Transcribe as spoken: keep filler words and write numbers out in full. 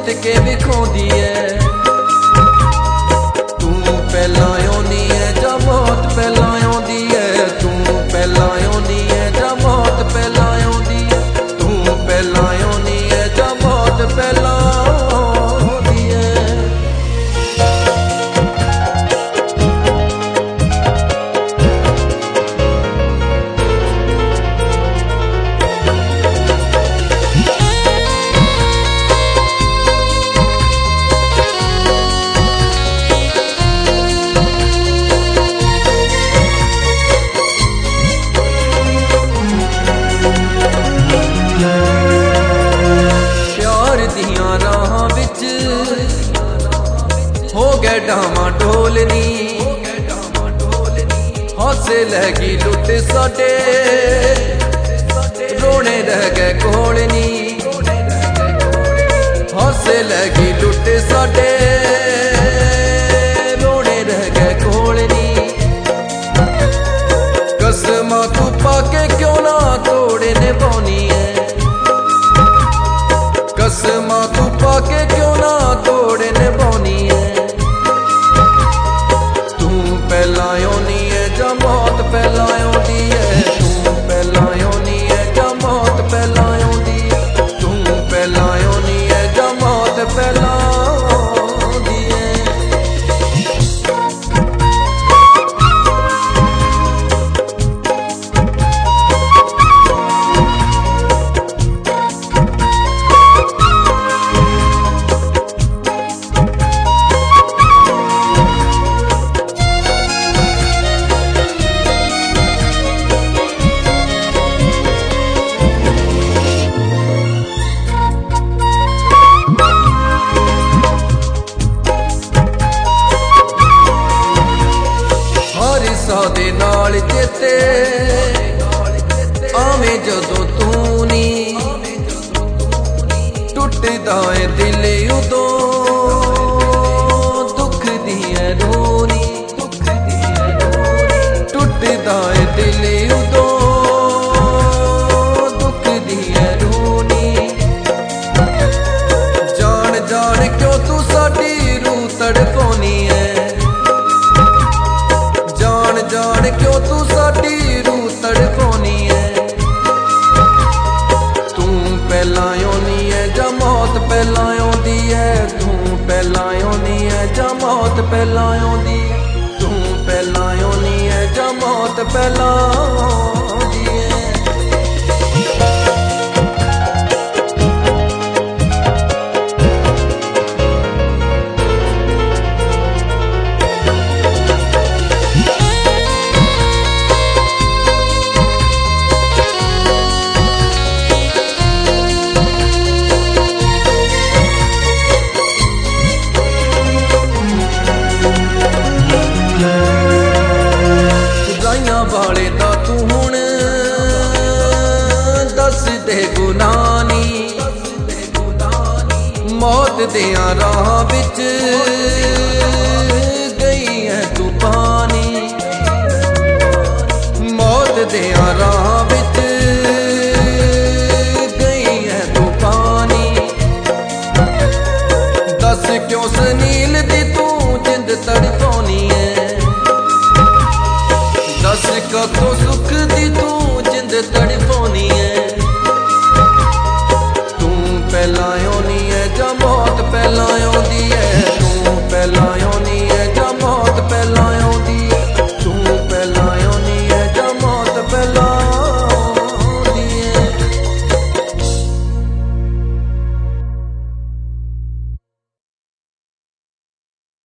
जित के विखाउंदी है। तू पहला आउंदी है जां मौत पहला आउंदी है, तू पहला आउंदी है जां मौत पहला आउंदी है, तू पहला आउंदी है जां मौत पहला आउंदी है। हो गए डामा ढोलनी, हौसे लगी लुट साडे, रोने रह गए कोलनी। हौसे लगी लुट साडे, रोने रह गए कोलनी। कसमां तू पाके क्यों ना तोड़े निभानी है, कसमां तू पाके क्यों ना तोड़े निभानी है। तू पहला आउंदी है जां मौत पहला आउंदी है, तू पहला आउंदी है जां मौत पहला आउंदी है, तू पहला आउंदी है जां मौत पहला आउंदी है। दे नाल चेते आवे जदों तू नी, टुटदा है दिल उदों दुख दी है रोनी। टुटदा है दिल उदों दुख दी है रोनी। जान जान क्यों तू साडी रूह तड़पाउनी है, जान क्यों तू साडी रूह तड़पाउनी है। तू पहला आउंदी है जां मौत पहला आउंदी है, तू पहला आउंदी है जां मौत पहला आउंदी है, तू पहला आउंदी है जां मौत पहला आउंदी है। वाले दा तू हुण दस दे गुनानी, मौत दियां राह विच गई है तू पानी। मौत दियां राह विच गई है तू पानी। दस क्यों सनील दी तू जिंद तड़